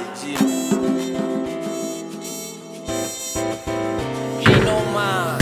G. Gino Man.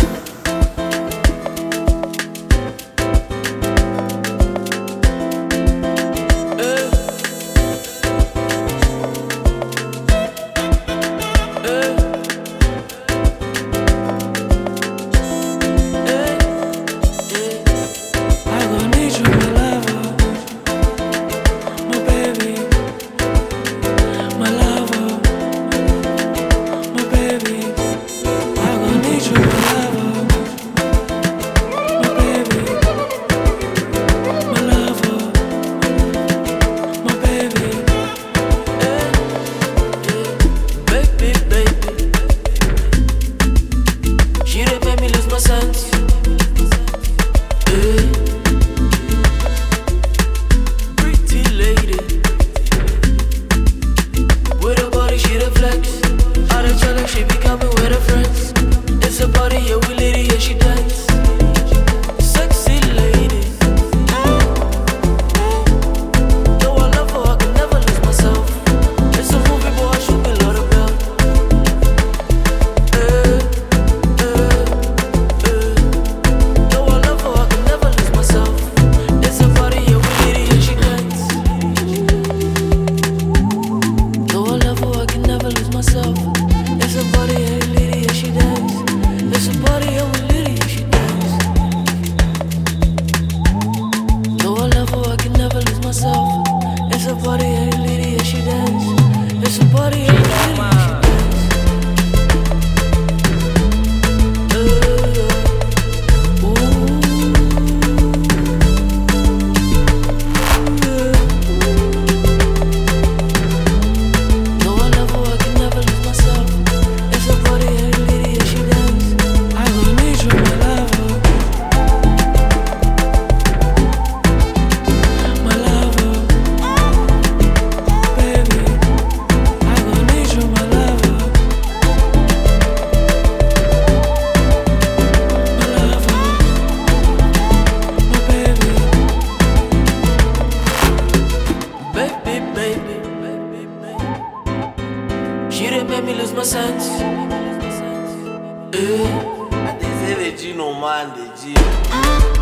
It's a party, hey lady, yeah she dance. It's a party, hey lady, yeah she dance. She done made me lose my sense. I think say the Gino Man, the G.